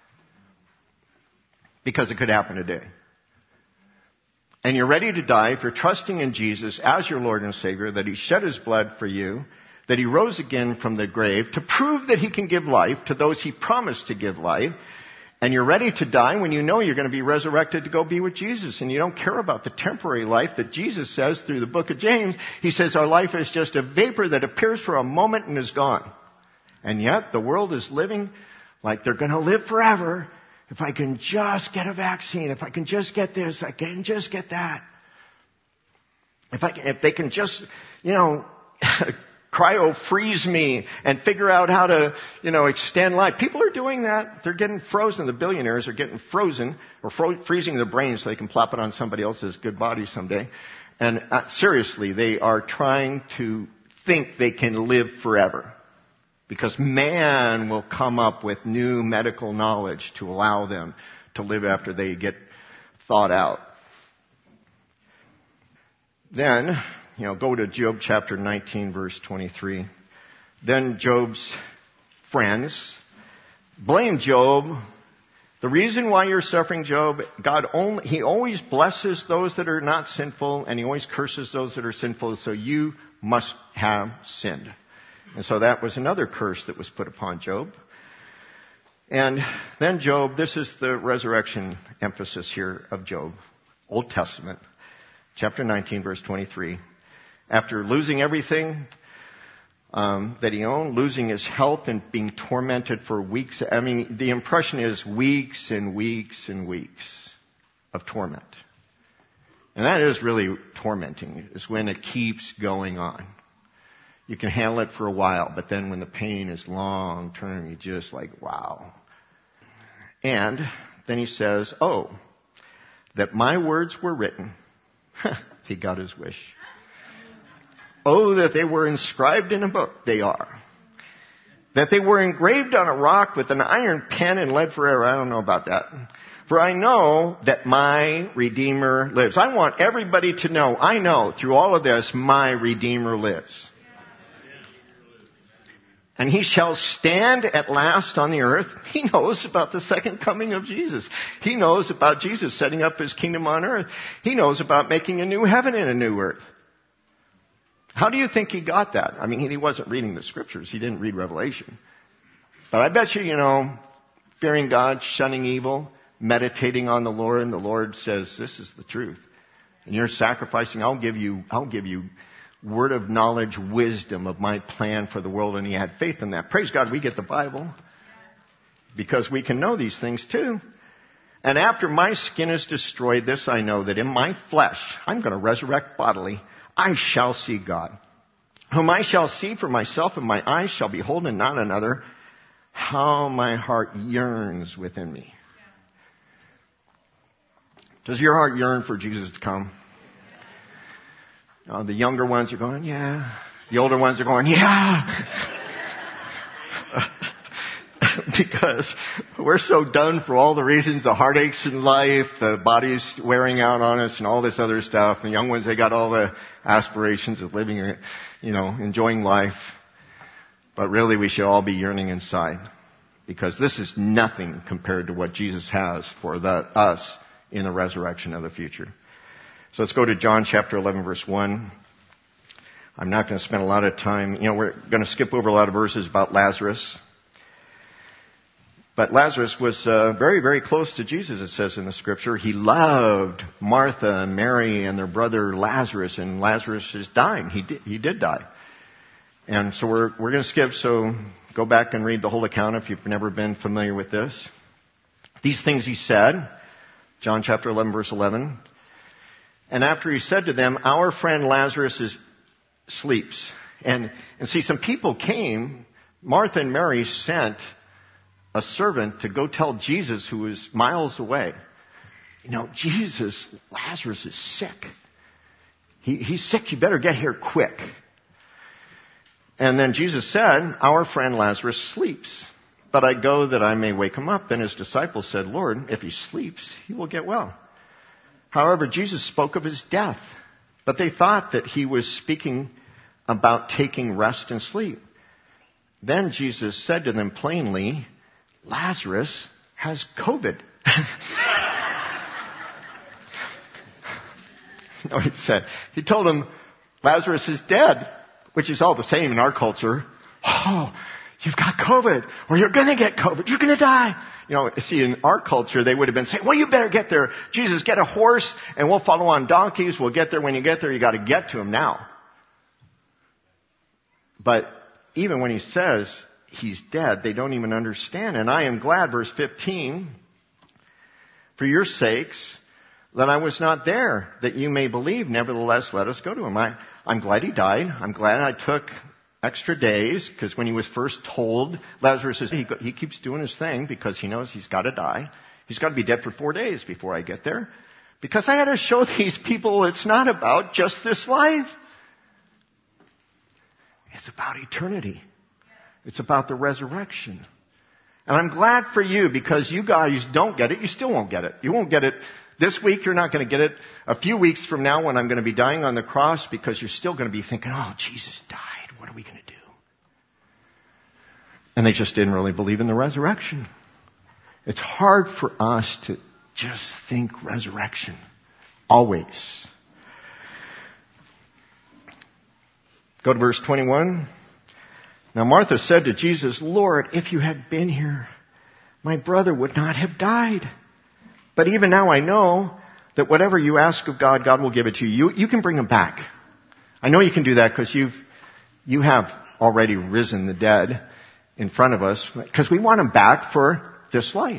Because it could happen today. And you're ready to die if you're trusting in Jesus as your Lord and Savior, that He shed His blood for you, that He rose again from the grave to prove that He can give life to those He promised to give life. And you're ready to die when you know you're going to be resurrected to go be with Jesus. And you don't care about the temporary life that Jesus says through the book of James. He says our life is just a vapor that appears for a moment and is gone. And yet the world is living like they're going to live forever. If I can just get a vaccine, if I can just get this, I can just get that. If I can, if they can just, you know, cryo freeze me and figure out how to, you know, extend life. People are doing that. They're getting frozen. The billionaires are getting frozen or fro- freezing their brains so they can plop it on somebody else's good body someday. And uh, seriously, they are trying to think they can live forever. Because man will come up with new medical knowledge to allow them to live after they get thawed out. Then, you know, go to Job chapter nineteen, verse twenty-three. Then Job's friends blame Job. The reason why you're suffering, Job, God only, He always blesses those that are not sinful, and He always curses those that are sinful, so you must have sinned. And so that was another curse that was put upon Job. And then Job, this is the resurrection emphasis here of Job, Old Testament, chapter nineteen, verse twenty-three. After losing everything um, that he owned, losing his health and being tormented for weeks. I mean, the impression is weeks and weeks and weeks of torment. And that is really tormenting, is when it keeps going on. You can handle it for a while, but then when the pain is long term, you just like, wow. And then he says, oh, that my words were written. He got his wish. Oh, that they were inscribed in a book. They are. That they were engraved on a rock with an iron pen and lead forever. I don't know about that. For I know that my Redeemer lives. I want everybody to know, I know through all of this, my Redeemer lives. And he shall stand at last on the earth. He knows about the second coming of Jesus. He knows about Jesus setting up his kingdom on earth. He knows about making a new heaven and a new earth. How do you think he got that? I mean, he wasn't reading the scriptures. He didn't read Revelation. But I bet you, you know, fearing God, shunning evil, meditating on the Lord, and the Lord says, this is the truth. And you're sacrificing, I'll give you, I'll give you word of knowledge, wisdom of my plan for the world. And he had faith in that. Praise God, we get the Bible because we can know these things too. And after my skin is destroyed, this I know, that in my flesh, I'm going to resurrect bodily, I shall see God, whom I shall see for myself, and my eyes shall behold and not another. How my heart yearns within me. Does your heart yearn for Jesus to come? Uh, the younger ones are going, yeah. The older ones are going, yeah. Because we're so done for all the reasons, the heartaches in life, the body's wearing out on us and all this other stuff. And the young ones, they got all the aspirations of living, you know, enjoying life. But really we should all be yearning inside. Because this is nothing compared to what Jesus has for the, us in the resurrection of the future. So let's go to John chapter eleven, verse one. I'm not going to spend a lot of time. You know, we're going to skip over a lot of verses about Lazarus. But Lazarus was uh, very, very close to Jesus, it says in the scripture. He loved Martha and Mary and their brother Lazarus, and Lazarus is dying. He did, he did die. And so we're, we're going to skip, so go back and read the whole account if you've never been familiar with this. These things he said, John chapter eleven, verse eleven. And after he said to them, our friend Lazarus is, sleeps. And, and see, some people came, Martha and Mary sent a servant to go tell Jesus, who was miles away, you know, Jesus, Lazarus is sick. He, he's sick, you better get here quick. And then Jesus said, our friend Lazarus sleeps, but I go that I may wake him up. Then his disciples said, Lord, if he sleeps, he will get well. However, Jesus spoke of his death, but they thought that he was speaking about taking rest and sleep. Then Jesus said to them plainly, Lazarus has COVID. No, he said, he told him, Lazarus is dead, which is all the same in our culture. Oh, you've got COVID, or you're going to get COVID, you're going to die. You know, see, in our culture, they would have been saying, well, you better get there. Jesus, get a horse, and we'll follow on donkeys. We'll get there. When you get there, you got to get to him now. But even when he says he's dead, they don't even understand. And I am glad, verse fifteen, for your sakes, that I was not there, that you may believe. Nevertheless, let us go to him. I, I'm glad he died. I'm glad I took extra days, because when he was first told, Lazarus is, he, he keeps doing his thing because he knows he's got to die. He's got to be dead for four days before I get there. Because I had to show these people it's not about just this life. It's about eternity. It's about the resurrection. And I'm glad for you, because you guys don't get it. You still won't get it. You won't get it this week. You're not going to get it a few weeks from now when I'm going to be dying on the cross, because you're still going to be thinking, oh, Jesus died. What are we going to do? And they just didn't really believe in the resurrection. It's hard for us to just think resurrection. Always. Go to verse twenty-one. Now Martha said to Jesus, Lord, if you had been here, my brother would not have died. But even now I know that whatever you ask of God, God will give it to you. You, you can bring him back. I know you can do that because you've You have already risen the dead in front of us, because we want him back for this life.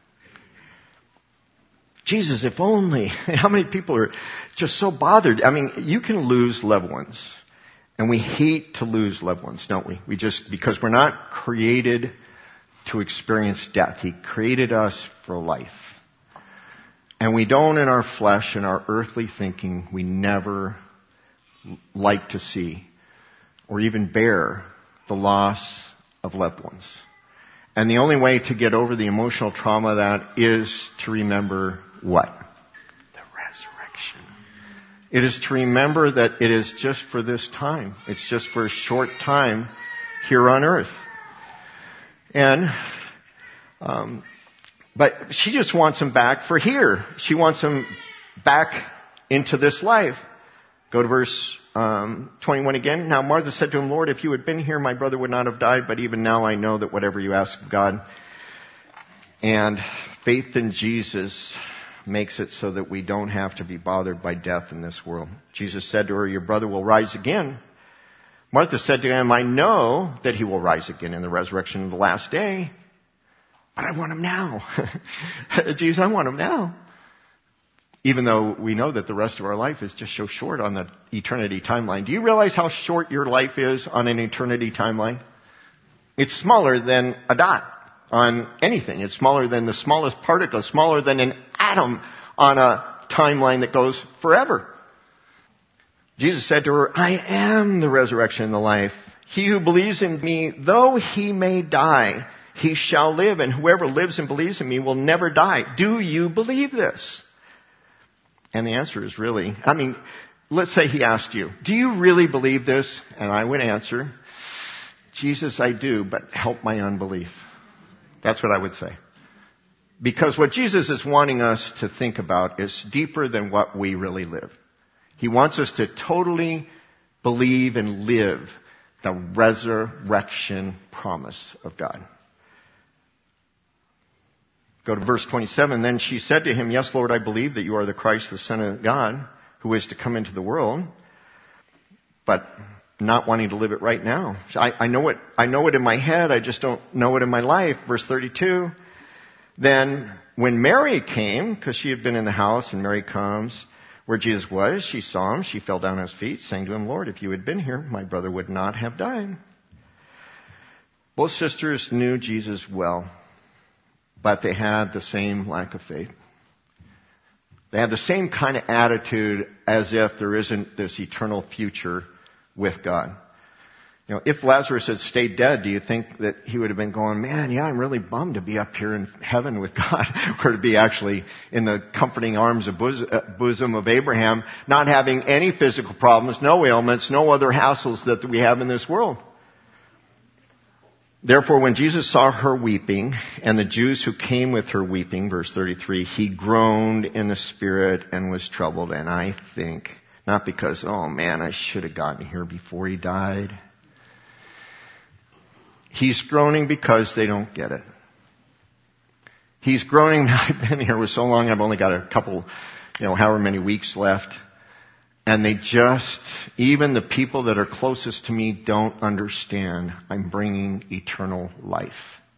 Jesus, if only. How many people are just so bothered? I mean, you can lose loved ones. And we hate to lose loved ones, don't we? We just, because we're not created to experience death. He created us for life. And we don't, in our flesh and our earthly thinking, we never like to see or even bear the loss of loved ones. And the only way to get over the emotional trauma of that is to remember what? The resurrection. It is to remember that it is just for this time. It's just for a short time here on earth. And, um, but she just wants him back for here. She wants him back into this life. Go to verse um, twenty-one again. Now Martha said to him, Lord, if you had been here, my brother would not have died, but even now I know that whatever you ask of God. And faith in Jesus makes it so that we don't have to be bothered by death in this world. Jesus said to her, your brother will rise again. Martha said to him, I know that he will rise again in the resurrection of the last day, but I want him now. Jesus, I want him now. Even though we know that the rest of our life is just so short on the eternity timeline. Do you realize how short your life is on an eternity timeline? It's smaller than a dot on anything. It's smaller than the smallest particle, smaller than an atom on a timeline that goes forever. Jesus said to her, I am the resurrection and the life. He who believes in me, though he may die, he shall live. And whoever lives and believes in me will never die. Do you believe this? And the answer is really, I mean, let's say he asked you, do you really believe this? And I would answer, Jesus, I do, but help my unbelief. That's what I would say. Because what Jesus is wanting us to think about is deeper than what we really live. He wants us to totally believe and live the resurrection promise of God. Go to verse twenty-seven. Then she said to him, yes, Lord, I believe that you are the Christ, the Son of God, who is to come into the world, but not wanting to live it right now. I, I know it, I know it in my head, I just don't know it in my life. Verse thirty-two. Then when Mary came, because she had been in the house, and Mary comes where Jesus was, she saw him, she fell down at his feet, saying to him, Lord, if you had been here, my brother would not have died. Both sisters knew Jesus well, but they had the same lack of faith. They had the same kind of attitude as if there isn't this eternal future with God. You know, if Lazarus had stayed dead, do you think that he would have been going, man, yeah, I'm really bummed to be up here in heaven with God, or to be actually in the comforting arms of bosom of Abraham, not having any physical problems, no ailments, no other hassles that we have in this world. Therefore, when Jesus saw her weeping, and the Jews who came with her weeping, verse thirty-three, he groaned in the spirit and was troubled. And I think, not because, oh man, I should have gotten here before he died. He's groaning because they don't get it. He's groaning, I've been here with so long, I've only got a couple, you know, however many weeks left. And they just, even the people that are closest to me don't understand I'm bringing eternal life.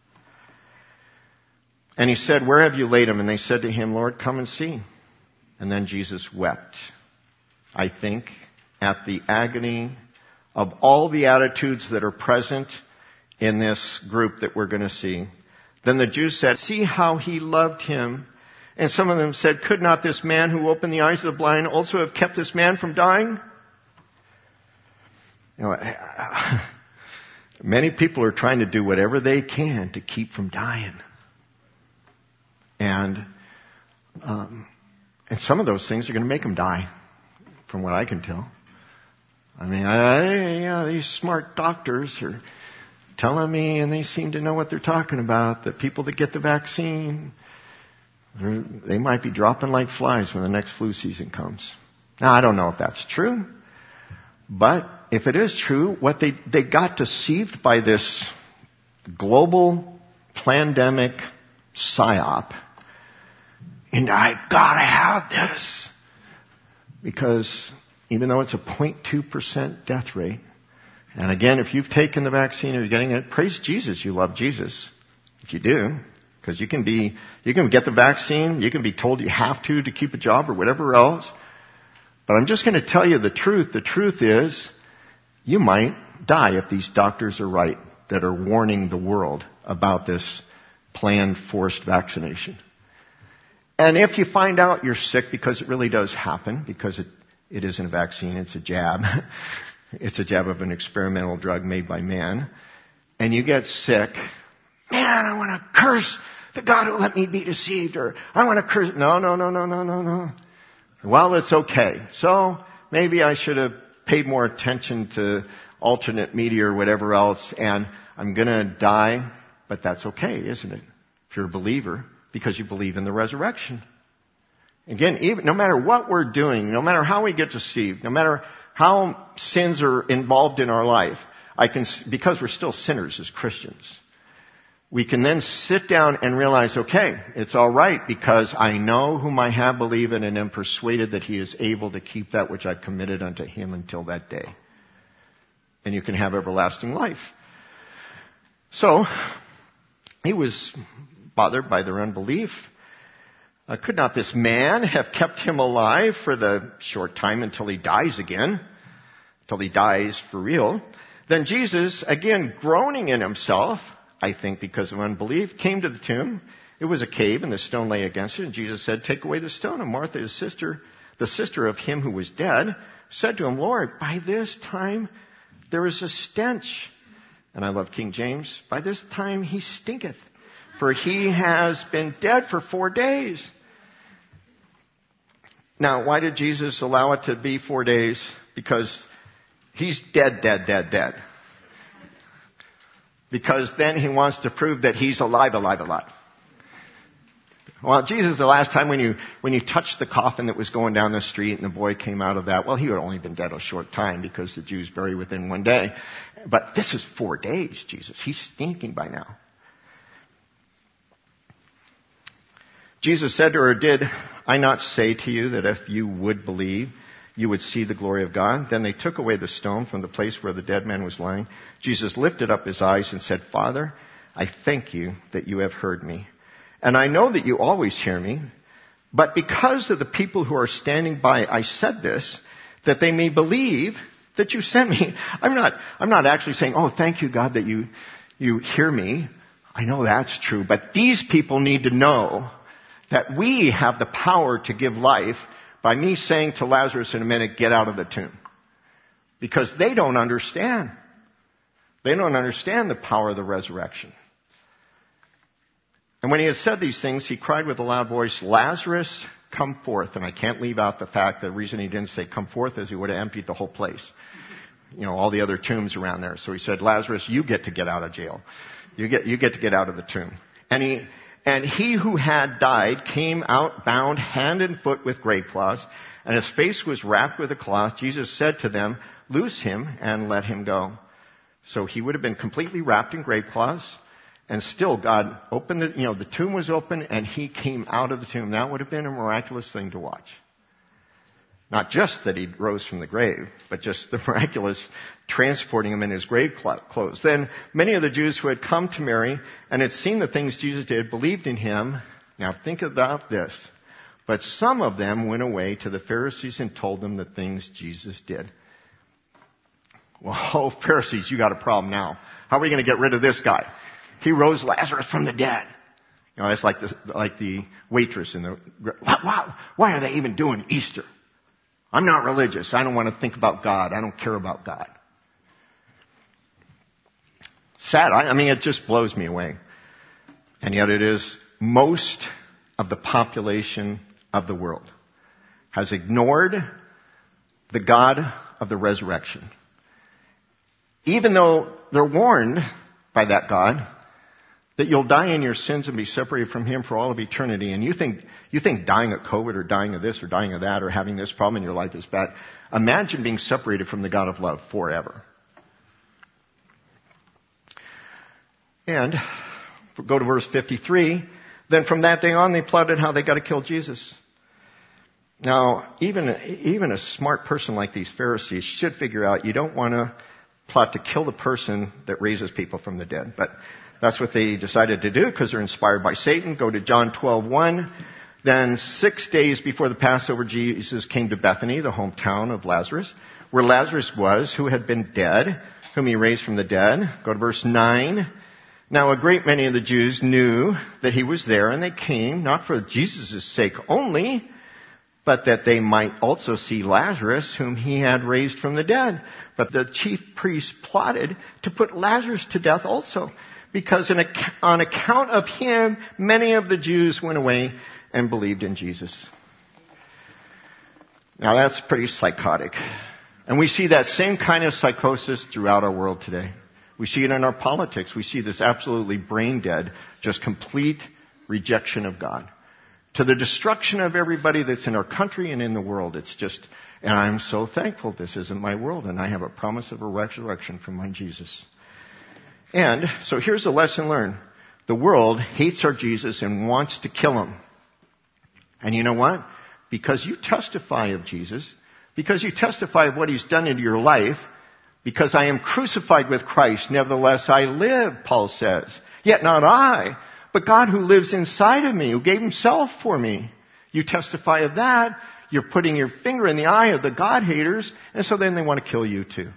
And he said, where have you laid him? And they said to him, Lord, come and see. And then Jesus wept. I think at the agony of all the attitudes that are present in this group that we're going to see. Then the Jews said, see how he loved him. And some of them said, could not this man who opened the eyes of the blind also have kept this man from dying? You know, many people are trying to do whatever they can to keep from dying. And, um, and some of those things are going to make them die, from what I can tell. I mean, I, yeah, these smart doctors are telling me, and they seem to know what they're talking about, that people that get the vaccine, they might be dropping like flies when the next flu season comes. Now, I don't know if that's true, but if it is true, what they, they got deceived by this global pandemic psyop, and I gotta have this, because even though it's a zero point two percent death rate, and again, if you've taken the vaccine or you're getting it, praise Jesus, you love Jesus. If you do, because you can be, you can get the vaccine, you can be told you have to to keep a job or whatever else. But I'm just going to tell you the truth. The truth is, you might die if these doctors are right that are warning the world about this planned forced vaccination. And if you find out you're sick, because it really does happen, because it, it isn't a vaccine, it's a jab. It's a jab of an experimental drug made by man. And you get sick, man, I want to curse the God who let me be deceived, or I want to curse. No, no, no, no, no, no, no. Well, it's okay. So maybe I should have paid more attention to alternate media or whatever else, and I'm going to die, but that's okay, isn't it? If you're a believer, because you believe in the resurrection. Again, even, no matter what we're doing, no matter how we get deceived, no matter how sins are involved in our life, I can, because we're still sinners as Christians, we can then sit down and realize, okay, it's all right because I know whom I have believed in and am persuaded that he is able to keep that which I've committed unto him until that day. And you can have everlasting life. So, he was bothered by their unbelief. Uh, could not this man have kept him alive for the short time until he dies again? Until he dies for real? Then Jesus, again groaning in himself, I think because of unbelief, came to the tomb. It was a cave and the stone lay against it. And Jesus said, take away the stone. And Martha, his sister, the sister of him who was dead, said to him, Lord, by this time there is a stench. And I love King James. By this time he stinketh, for he has been dead for four days. Now, why did Jesus allow it to be four days? Because he's dead, dead, dead, dead. Because then he wants to prove that he's alive, alive, alive. Well, Jesus, the last time when you, when you touched the coffin that was going down the street and the boy came out of that, well, he had only been dead a short time because the Jews bury within one day. But this is four days, Jesus. He's stinking by now. Jesus said to her, did I not say to you that if you would believe, you would see the glory of God? Then they took away the stone from the place where the dead man was lying. Jesus lifted up his eyes and said, Father, I thank you that you have heard me. And I know that you always hear me. But because of the people who are standing by, I said this, that they may believe that you sent me. I'm not, I'm not actually saying, oh, thank you, God, that you, you hear me. I know that's true. But these people need to know that we have the power to give life by me saying to Lazarus in a minute, get out of the tomb. Because they don't understand. They don't understand the power of the resurrection. And when he had said these things, he cried with a loud voice, Lazarus, come forth. And I can't leave out the fact that the reason he didn't say come forth is he would have emptied the whole place. You know, all the other tombs around there. So he said, Lazarus, you get to get out of jail. You get, you get to get out of the tomb. And he, And he who had died came out bound hand and foot with grave cloths, and his face was wrapped with a cloth. Jesus said to them, loose him and let him go. So he would have been completely wrapped in grave cloths, and still God opened the, you know, the tomb was open and he came out of the tomb. That would have been a miraculous thing to watch. Not just that he rose from the grave, but just the miraculous transporting him in his grave clothes. Then many of the Jews who had come to Mary and had seen the things Jesus did believed in him. Now think about this. But some of them went away to the Pharisees and told them the things Jesus did. Well, oh, Pharisees, you got a problem now. How are we going to get rid of this guy? He rose Lazarus from the dead. You know, that's like the, like the waitress in the, wow, why are they even doing Easter? I'm not religious. I don't want to think about God. I don't care about God. Sad. I, I mean, it just blows me away. And yet it is most of the population of the world has ignored the God of the resurrection. Even though they're warned by that God that you'll die in your sins and be separated from him for all of eternity. And you think, you think dying of COVID or dying of this or dying of that or having this problem in your life is bad. Imagine being separated from the God of love forever. And go to verse fifty-three. Then from that day on, they plotted how they got to kill Jesus. Now, even, even a smart person like these Pharisees should figure out you don't want to plot to kill the person that raises people from the dead. But that's what they decided to do because they're inspired by Satan. Go to John twelve one. Then six days before the Passover, Jesus came to Bethany, the hometown of Lazarus, where Lazarus was, who had been dead, whom he raised from the dead. Go to verse nine. Now a great many of the Jews knew that he was there, and they came, not for Jesus' sake only, but that they might also see Lazarus, whom he had raised from the dead. But the chief priests plotted to put Lazarus to death also, because on account of him, many of the Jews went away and believed in Jesus. Now that's pretty psychotic. And we see that same kind of psychosis throughout our world today. We see it in our politics. We see this absolutely brain dead, just complete rejection of God. To the destruction of everybody that's in our country and in the world. It's just, and I'm so thankful this isn't my world, and I have a promise of a resurrection from my Jesus. And so here's a lesson learned. The world hates our Jesus and wants to kill him. And you know what? Because you testify of Jesus, because you testify of what he's done in your life, because I am crucified with Christ, nevertheless I live, Paul says. Yet not I, but God who lives inside of me, who gave himself for me. You testify of that. You're putting your finger in the eye of the God haters, and so then they want to kill you too.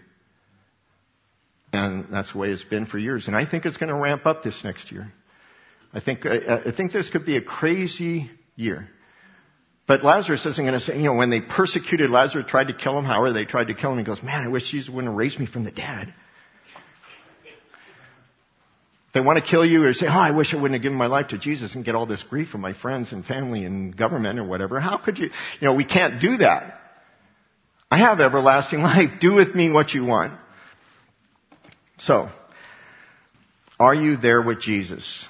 And that's the way it's been for years. And I think it's going to ramp up this next year. I think, I, I think this could be a crazy year. But Lazarus isn't going to say, you know, when they persecuted Lazarus, tried to kill him, however they tried to kill him, he goes, man, I wish Jesus wouldn't have raised me from the dead. They want to kill you or say, oh, I wish I wouldn't have given my life to Jesus and get all this grief from my friends and family and government or whatever. How could you? You know, we can't do that. I have everlasting life. Do with me what you want. So, are you there with Jesus?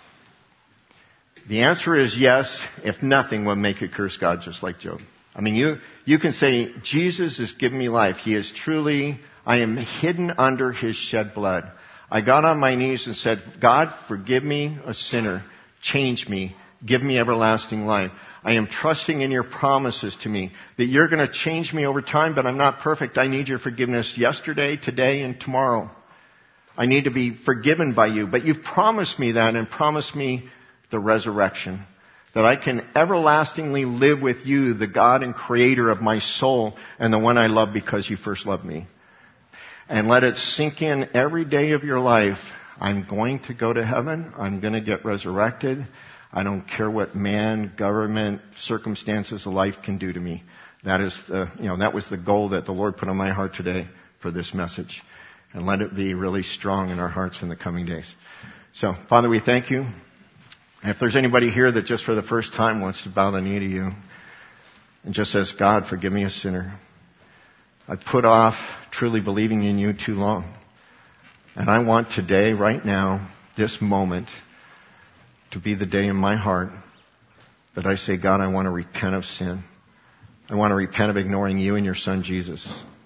The answer is yes, if nothing will make you curse God just like Job. I mean, you, you can say, Jesus has given me life. He is truly, I am hidden under his shed blood. I got on my knees and said, God, forgive me, a sinner. Change me. Give me everlasting life. I am trusting in your promises to me that you're going to change me over time, but I'm not perfect. I need your forgiveness yesterday, today, and tomorrow. I need to be forgiven by you. But you've promised me that and promised me the resurrection. That I can everlastingly live with you, the God and creator of my soul, and the one I love because you first loved me. And let it sink in every day of your life. I'm going to go to heaven. I'm going to get resurrected. I don't care what man, government, circumstances of life can do to me. That is the, you know, that was the goal that the Lord put on my heart today for this message. And let it be really strong in our hearts in the coming days. So, Father, we thank you. And if there's anybody here that just for the first time wants to bow the knee to you and just says, God, forgive me a sinner. I put off truly believing in you too long. And I want today, right now, this moment, to be the day in my heart that I say, God, I want to repent of sin. I want to repent of ignoring you and your Son, Jesus.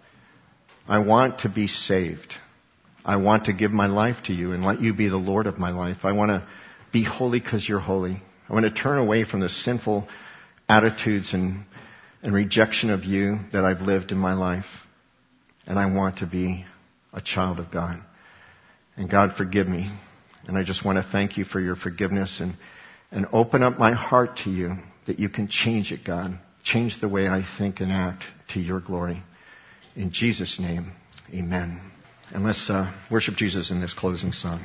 I want to be saved. I want to give my life to you and let you be the Lord of my life. I want to be holy because you're holy. I want to turn away from the sinful attitudes and, and rejection of you that I've lived in my life. And I want to be a child of God. And God, forgive me. And I just want to thank you for your forgiveness and, and open up my heart to you that you can change it, God. Change the way I think and act to your glory. In Jesus' name, amen. And let's uh, worship Jesus in this closing song.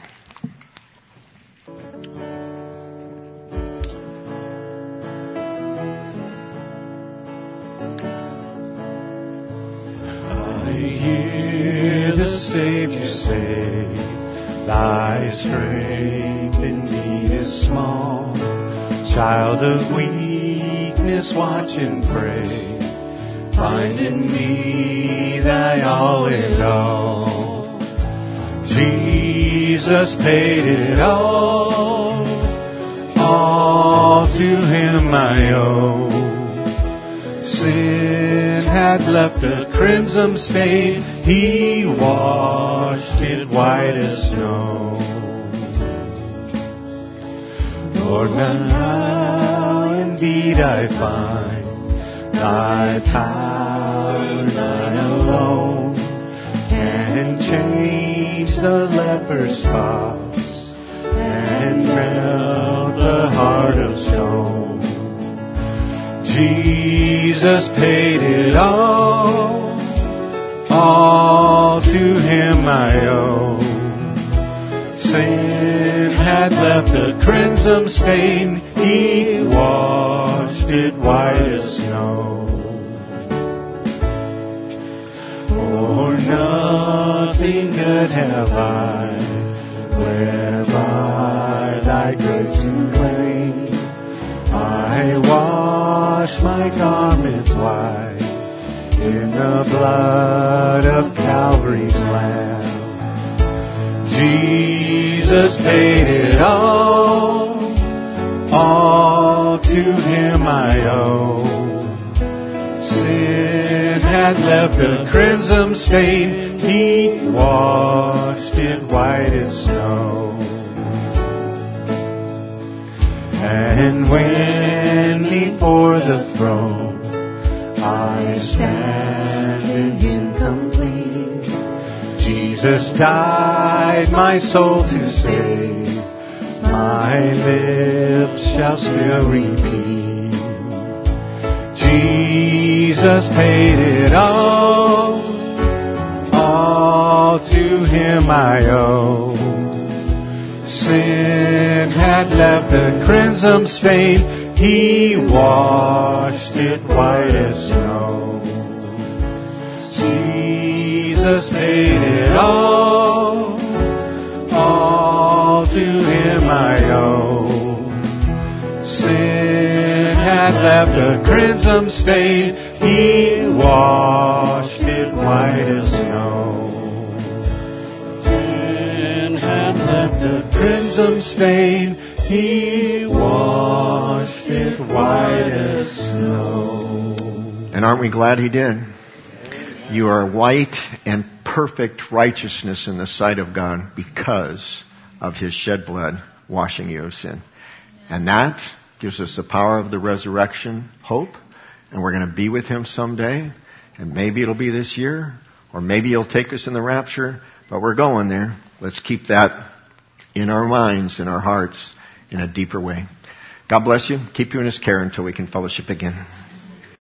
I hear the Savior say, thy strength indeed is small. Child of weakness, watch and pray. Find in me thy all in all. Jesus paid it all. All to him I owe. Sin had left a crimson stain. He washed it white as snow. Lord, now indeed I find thy power, thine alone, can change the leper's spots and melt the heart of stone. Jesus paid it all, all to him I owe. Sin had left a crimson stain, he washed it white as snow. For nothing good have I, whereby my garments white in the blood of Calvary's Lamb. Jesus paid it all, all to Him I owe. Sin had left a crimson stain, He washed it white as snow. And when before the throne I stand in Him complete, Jesus died my soul to save, my lips shall still repeat. Jesus paid it all, all to Him I owe. Sin had left a crimson stain, He washed it white as snow. Jesus paid it all, all to Him I owe. Sin had left a crimson stain, He washed it white as snow. Sin had left a crimson stain, He washed it white as snow. And aren't we glad He did? You are white and perfect righteousness in the sight of God because of His shed blood washing you of sin. And that gives us the power of the resurrection hope. And we're going to be with Him someday. And maybe it'll be this year. Or maybe He'll take us in the rapture. But we're going there. Let's keep that in our minds, in our hearts, in a deeper way. God bless you. Keep you in His care until we can fellowship again.